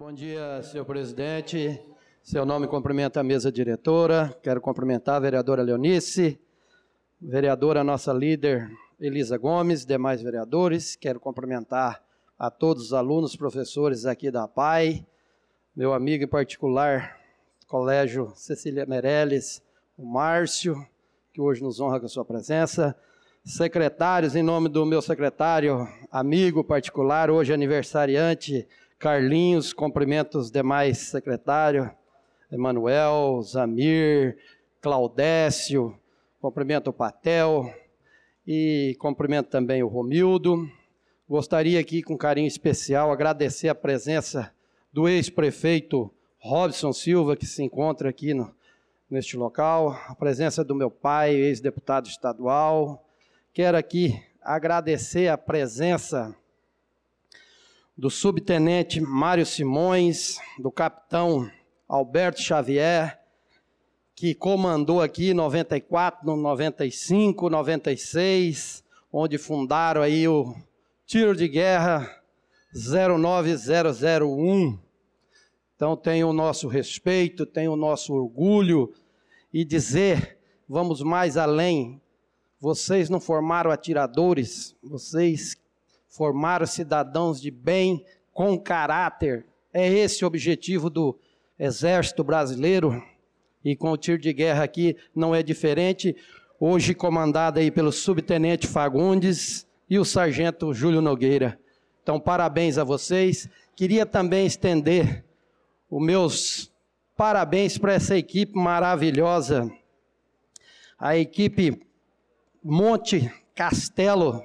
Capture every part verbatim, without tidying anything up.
Bom dia, senhor presidente. Seu nome cumprimenta a mesa diretora. Quero cumprimentar a vereadora Leonice, vereadora nossa líder Elisa Gomes, demais vereadores. Quero cumprimentar a todos os alunos, professores aqui da A P A I, meu amigo em particular, Colégio Cecília Meirelles, o Márcio, que hoje nos honra com a sua presença. Secretários, em nome do meu secretário, amigo particular, hoje aniversariante, Carlinhos, cumprimento os demais secretários, Emanuel, Zamir, Claudécio, cumprimento o Patel e cumprimento também o Romildo. Gostaria aqui, com carinho especial, agradecer a presença do ex-prefeito Robson Silva, que se encontra aqui no, neste local, a presença do meu pai, ex-deputado estadual. Quero aqui agradecer a presença do subtenente Mário Simões, do capitão Alberto Xavier, que comandou aqui em noventa e quatro, noventa e cinco, noventa e seis, onde fundaram aí o Tiro de Guerra zero nove zero zero um. Então tem o nosso respeito, tem o nosso orgulho e dizer, vamos mais além, vocês não formaram atiradores, vocês formaram cidadãos de bem, com caráter. É esse o objetivo do Exército Brasileiro, e com o tiro de guerra aqui não é diferente, hoje comandado aí pelo subtenente Fagundes e o sargento Júlio Nogueira. Então, parabéns a vocês. Queria também estender os meus parabéns para essa equipe maravilhosa, a equipe Monte Castelo,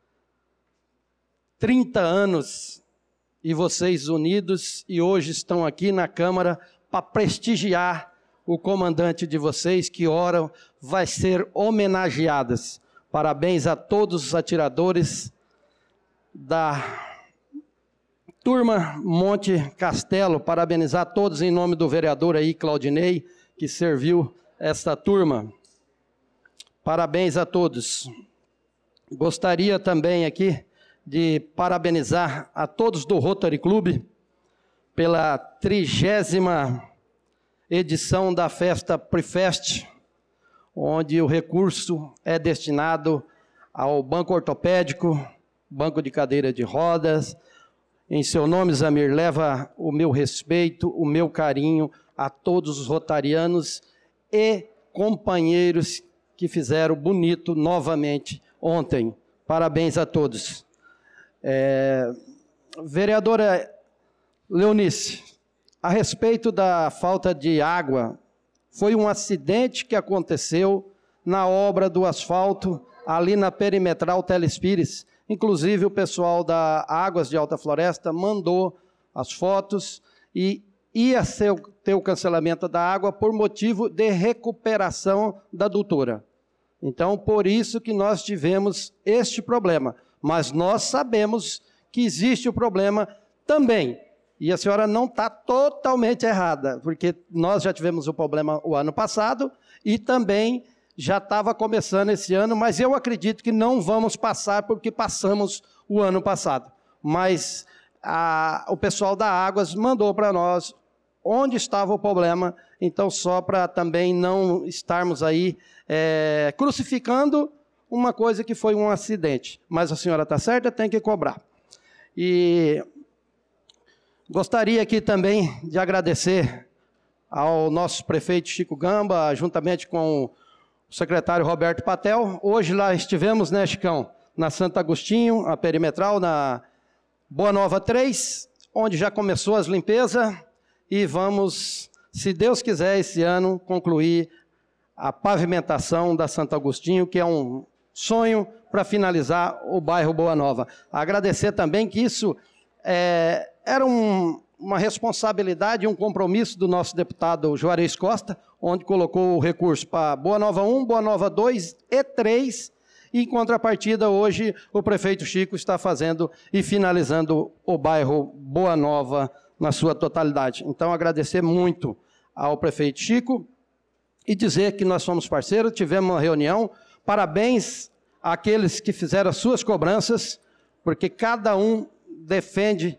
trinta anos, e vocês unidos, e hoje estão aqui na Câmara para prestigiar o comandante de vocês, que ora vai ser homenageadas. Parabéns a todos os atiradores da turma Monte Castelo, parabenizar todos em nome do vereador aí, Claudinei, que serviu esta turma. Parabéns a todos. Gostaria também aqui de parabenizar a todos do Rotary Club pela trigésima edição da festa Prefest, onde o recurso é destinado ao banco ortopédico, banco de cadeira de rodas. Em seu nome, Zamir, leva o meu respeito, o meu carinho a todos os rotarianos e companheiros que fizeram bonito novamente ontem. Parabéns a todos. É, vereadora Leonice, a respeito da falta de água, foi um acidente que aconteceu na obra do asfalto ali na perimetral Telespires. Inclusive o pessoal da Águas de Alta Floresta mandou as fotos e ia ser, ter o cancelamento da água por motivo de recuperação da adutora. Então, por isso que nós tivemos este problema. Mas nós sabemos que existe o problema também. E a senhora não está totalmente errada, porque nós já tivemos o problema o ano passado e também já estava começando esse ano, mas eu acredito que não vamos passar porque passamos o ano passado. Mas a, o pessoal da Águas mandou para nós onde estava o problema, então só para também não estarmos aí é, crucificando uma coisa que foi um acidente, mas a senhora está certa, tem que cobrar. E gostaria aqui também de agradecer ao nosso prefeito Chico Gamba, juntamente com o secretário Roberto Patel. Hoje lá estivemos, né, Chicão, na Santo Agostinho, a perimetral, na Boa Nova três, onde já começou as limpezas, e vamos, se Deus quiser, esse ano, concluir a pavimentação da Santo Agostinho, que é um sonho para finalizar o bairro Boa Nova. Agradecer também que isso é, era um, uma responsabilidade, um compromisso do nosso deputado Juarez Costa, onde colocou o recurso para Boa Nova um, Boa Nova dois e três, e em contrapartida hoje o prefeito Chico está fazendo e finalizando o bairro Boa Nova na sua totalidade. Então agradecer muito ao prefeito Chico e dizer que nós somos parceiros, tivemos uma reunião. Parabéns àqueles que fizeram as suas cobranças, porque cada um defende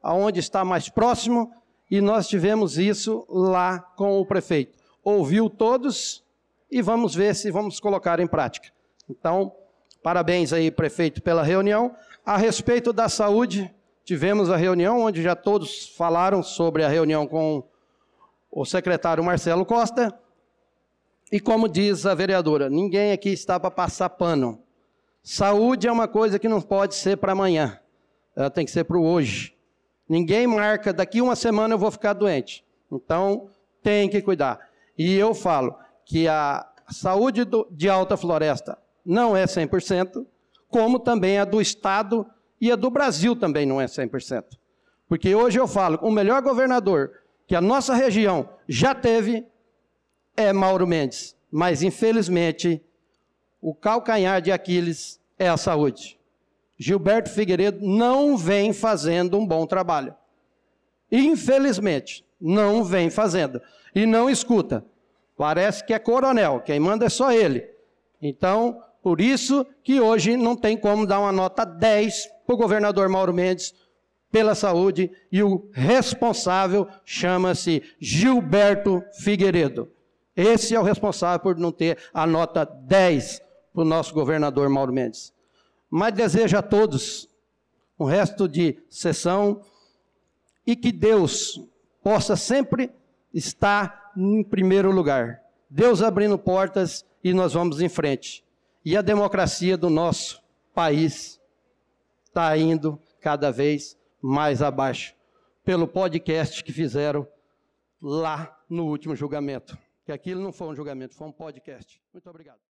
aonde está mais próximo, e nós tivemos isso lá com o prefeito. Ouviu todos e vamos ver se vamos colocar em prática. Então, parabéns aí, prefeito, pela reunião. A respeito da saúde, tivemos a reunião onde já todos falaram sobre a reunião com o secretário Marcelo Costa. E como diz a vereadora, ninguém aqui está para passar pano. Saúde é uma coisa que não pode ser para amanhã, ela tem que ser para o hoje. Ninguém marca, daqui uma semana eu vou ficar doente. Então, tem que cuidar. E eu falo que a saúde do, de Alta Floresta não é cem por cento, como também a do Estado e a do Brasil também não é cem por cento. Porque hoje eu falo, o melhor governador que a nossa região já teve é Mauro Mendes. Mas, infelizmente, o calcanhar de Aquiles é a saúde. Gilberto Figueiredo não vem fazendo um bom trabalho. Infelizmente, não vem fazendo. E não escuta. Parece que é coronel, quem manda é só ele. Então, por isso que hoje não tem como dar uma nota dez para o governador Mauro Mendes pela saúde, e o responsável chama-se Gilberto Figueiredo. Esse é o responsável por não ter a nota dez para o nosso governador Mauro Mendes. Mas desejo a todos um resto de sessão e que Deus possa sempre estar em primeiro lugar. Deus abrindo portas e nós vamos em frente. E a democracia do nosso país está indo cada vez mais abaixo, pelo podcast que fizeram lá no último julgamento. Que aquilo não foi um julgamento, foi um podcast. Muito obrigado.